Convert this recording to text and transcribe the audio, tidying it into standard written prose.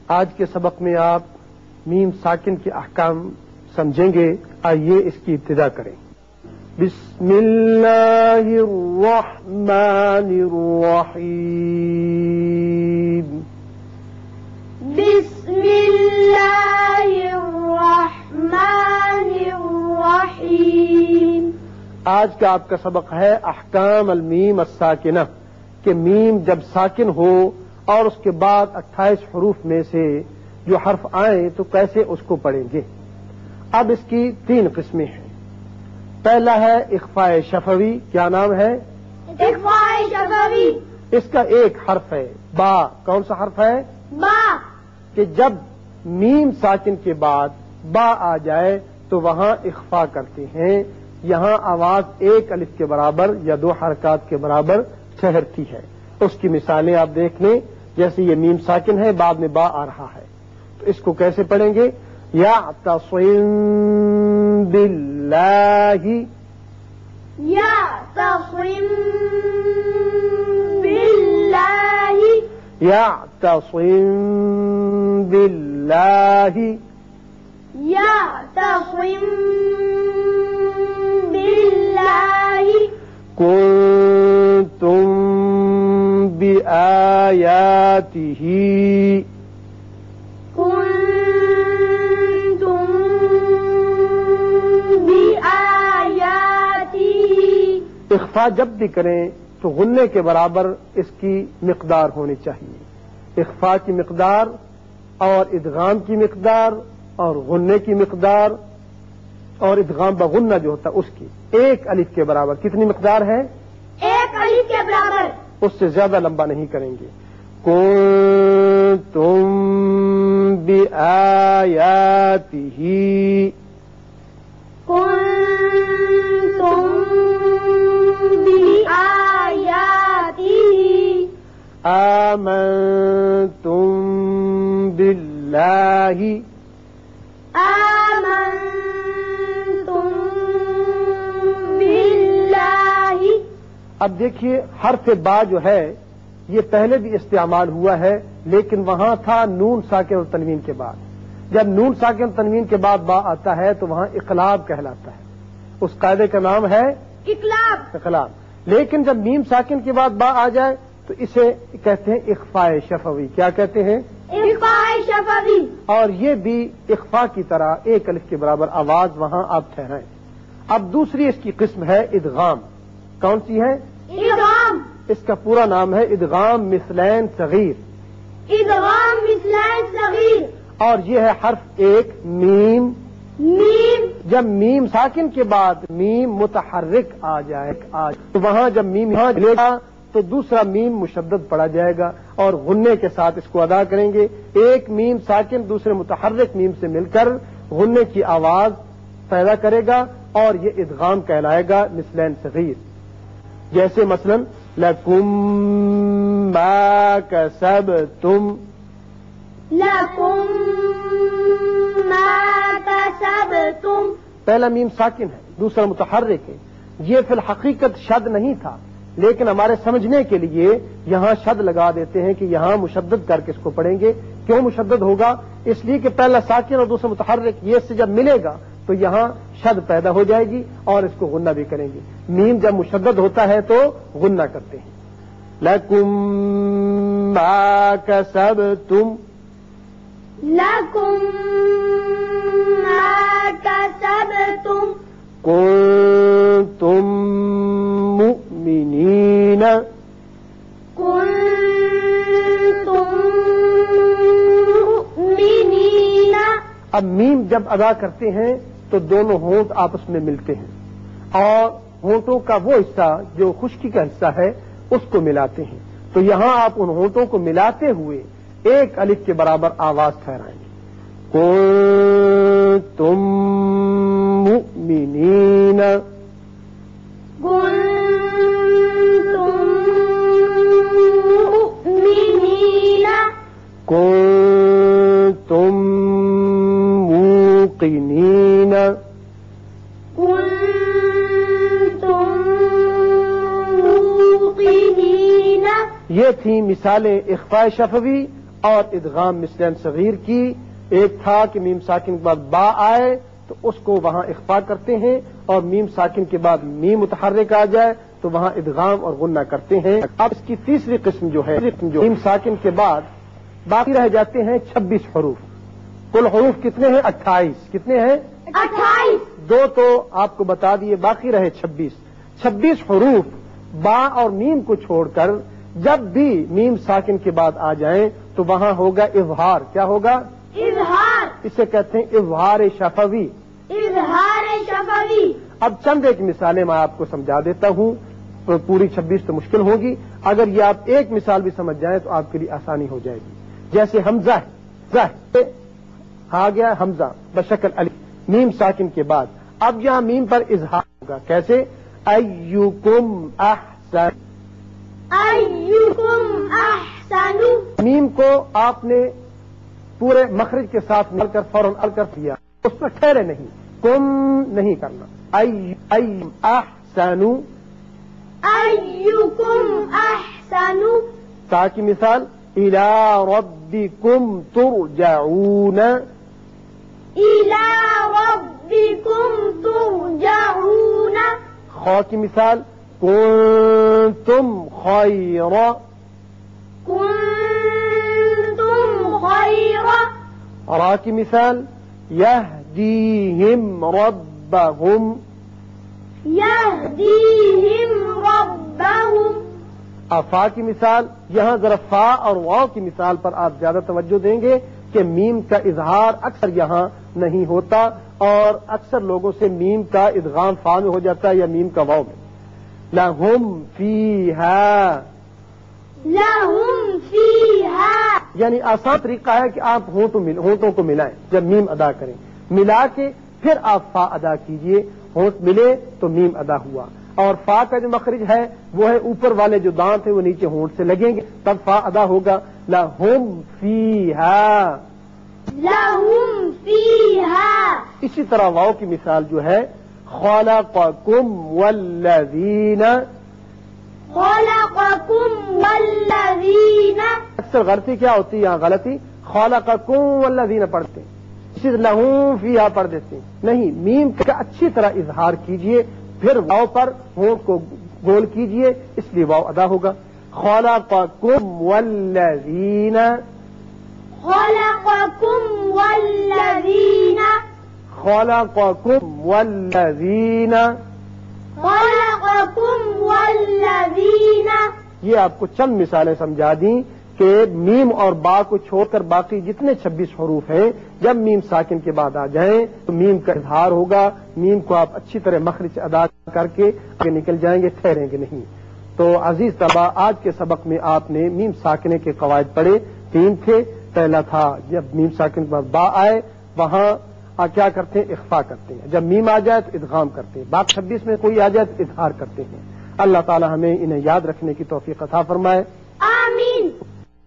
آج کے سبق میں آپ میم ساکن کے احکام سمجھیں گے. آئیے اس کی ابتدا کریں. بسم اللہ الرحمن الرحیم. بسم اللہ الرحمن الرحیم. آج کا آپ کا سبق ہے احکام المیم الساکنہ، کہ میم جب ساکن ہو اور اس کے بعد 28 حروف میں سے جو حرف آئیں تو کیسے اس کو پڑھیں گے. اب اس کی 3 قسمیں ہیں. پہلا ہے اخفاء شفوی. کیا نام ہے؟ اخفاء شفوی. اس کا ایک حرف ہے با. کون سا حرف ہے؟ با. کہ جب میم ساکن کے بعد با آ جائے تو وہاں اخفاء کرتے ہیں. یہاں آواز 1 الف کے برابر یا 2 حرکات کے برابر ٹھہرتی ہے. اس کی مثالیں آپ دیکھ لیں. جیسے یہ میم ساکن ہے، بعد میں با آ رہا ہے، تو اس کو کیسے پڑھیں گے؟ یعتصم باللہ. یعتصم باللہ. یعتصم باللہ. یعتصم باللہ. کنتم بآیاتہ. کنتم بآیاتہ. اخفاء جب بھی کریں تو غنے کے برابر اس کی مقدار ہونی چاہیے. اخفاء کی مقدار اور ادغام کی مقدار اور غنے کی مقدار اور ادغام بغنہ جو ہوتا ہے اس کی 1 الف کے برابر. کتنی مقدار ہے؟ 1 الف کے برابر. اس سے زیادہ لمبا نہیں کریں گے. کنتم بآیاتہ. کنتم بآیاتہ. آمنتم باللہ. آمنتم باللہ. اب دیکھیے حرف با جو ہے یہ پہلے بھی استعمال ہوا ہے، لیکن وہاں تھا نون ساکن اور تنوین کے بعد. جب نون ساکن اور تنوین کے بعد با آتا ہے تو وہاں اقلاب کہلاتا ہے. اس قاعدے کا نام ہے اقلاب. اقلاب. لیکن جب میم ساکن کے بعد با آ جائے تو اسے کہتے ہیں اخفاء شفوی. کیا کہتے ہیں؟ اخفاء شفوی. اور یہ بھی اخفاء کی طرح 1 الف کے برابر آواز وہاں آپ ٹھہرائیں. اب دوسری اس کی قسم ہے ادغام. کون سی ہے؟ ادغام. اس کا پورا نام ہے ادغام مثلین صغیر. ادغام مثلین صغیر. اور یہ ہے حرف 1 میم. میم. جب میم ساکن کے بعد میم متحرک آ جائے تو وہاں جب میم یہاں لے گا تو دوسرا میم مشدد پڑا جائے گا اور غنے کے ساتھ اس کو ادا کریں گے. 1 میم ساکن دوسرے متحرک میم سے مل کر غنے کی آواز پیدا کرے گا اور یہ ادغام کہلائے گا مثلین صغیر. جیسے مثلا لکم ما کسبتم. لکم ما کسبتم. پہلا میم ساکن ہے، دوسرا متحرک ہے. یہ فی الحقیقت شد نہیں تھا، لیکن ہمارے سمجھنے کے لیے یہاں شد لگا دیتے ہیں کہ یہاں مشدد کر کے اس کو پڑھیں گے. کیوں مشدد ہوگا؟ اس لیے کہ پہلا ساکن اور دوسرا متحرک یہ سے جب ملے گا تو یہاں شد پیدا ہو جائے گی اور اس کو غنہ بھی کریں گے. میم جب مشدد ہوتا ہے تو غنہ کرتے ہیں. لکم ما کسبتم. لکم ما کسبتم. کنتم مؤمنین. کنتم مؤمنین. اب میم جب ادا کرتے ہیں تو دونوں ہونٹ آپس میں ملتے ہیں اور ہونٹوں کا وہ حصہ جو خشکی کا حصہ ہے اس کو ملاتے ہیں. تو یہاں آپ ان ہونٹوں کو ملاتے ہوئے 1 الف کے برابر آواز ٹھہرائیں گے. کنتم مؤمنین. کنتم مؤمنین. کنتم موقنین. کنتم موقنین. یہ تھیں مثالیں اخفاء شفوی اور ادغام مثلین صغیر کی، ایک تھا کہ میم ساکن کے بعد با آئے تو اس کو وہاں اخفا کرتے ہیں، اور میم ساکن کے بعد میم متحرک آ جائے تو وہاں ادغام اور غنہ کرتے ہیں۔ اب اس کی تیسری قسم جو ہے، میم ساکن کے بعد باقی رہ جاتے ہیں 26 حروف۔ کل حروف کتنے ہیں؟ 28۔ کتنے ہیں؟ 28۔ دو تو آپ کو بتا دیے، باقی رہے 26۔ 26 حروف با اور میم کو چھوڑ کر جب بھی میم ساکن کے بعد آ جائیں تو وہاں ہوگا اظہار۔ کیا ہوگا؟ اظہار۔ اسے کہتے ہیں اظہار شفوی۔ اظہار شفوی۔ اب چند ایک مثالیں میں آپ کو سمجھا دیتا ہوں، پوری 26 تو مشکل ہوگی، اگر یہ آپ ایک مثال بھی سمجھ جائیں تو آپ کے لیے آسانی ہو جائے گی۔ جیسے حمزہ ہے، آ گیا حمزہ بشکل الف، میم ساکن کے بعد اب یہاں میم پر اظہار ہوگا۔ کیسے؟ ایکم احسن۔ ایکم احسن۔ میم کو آپ نے پورے مخرج کے ساتھ مل کر فوراً الکر دیا، اس پر ٹھہرے نہیں، کم نہیں کرنا۔ ایم احسن۔ ایکم احسن۔ تا کی مثال الی ربکم ترجعون۔ الی ربکم ترجعون۔ خا کی مثال کنتم خیر۔ کنتم خیر۔ را کی مثال یہدیہم ربہم۔ یہدیہم ربہم۔ فا کی مثال، یہاں ذرا فا اور واو کی مثال پر آپ زیادہ توجہ دیں گے کہ میم کا اظہار اکثر یہاں نہیں ہوتا، اور اکثر لوگوں سے میم کا ادغام فا میں ہو جاتا ہے یا میم کا واو میں۔ لہم فیہا۔ لہم فیہا۔ یعنی آسان طریقہ ہے کہ آپ ہونٹوں کو ملائیں جب میم ادا کریں، ملا کے پھر آپ فا ادا کیجئے، ہونٹ ملے تو میم ادا ہوا، اور فا کا جو مخرج ہے وہ ہے اوپر والے جو دانت ہیں وہ نیچے ہونٹ سے لگیں گے، تب فا ادا ہوگا۔ لہم فیہا۔ لہم فیہا۔ اسی طرح واو کی مثال جو ہے خلقکم والذین۔ خلقکم والذین۔ اکثر غلطی کیا ہوتی ہے یہاں؟ غلطی خلقکم والذین پڑھتے ہیں، اسی طرح لہم فیہا پڑھ دیتے ہیں، نہیں، میم کا اچھی طرح اظہار کیجئے، پھر واو پر ہونٹ کو گول کیجئے، اس لیے واو ادا ہوگا۔ خلقکم والذین۔ خلقکم والذین۔ خلقکم والذین۔ خلقکم والذین۔ یہ آپ کو چند مثالیں سمجھا دیں کہ میم اور با کو چھوڑ کر باقی جتنے 26 حروف ہیں جب میم ساکن کے بعد آ جائیں تو میم کا اظہار ہوگا، میم کو آپ اچھی طرح مخرج سے ادا کر کے آگے نکل جائیں گے، ٹھہریں گے نہیں۔ تو عزیز طلبہ، آج کے سبق میں آپ نے میم ساکنے کے قواعد پڑھے، 3 تھے۔ پہلا تھا جب میم ساکن کے بعد با آئے وہاں کیا کرتے ہیں؟ اخفا کرتے ہیں، جب میم آ جائے تو ادغام کرتے ہیں، باقی 26 میں کوئی آ جائے تو اظہار کرتے ہیں۔ اللہ تعالی ہمیں انہیں یاد رکھنے کی توفیق عطا فرمائے۔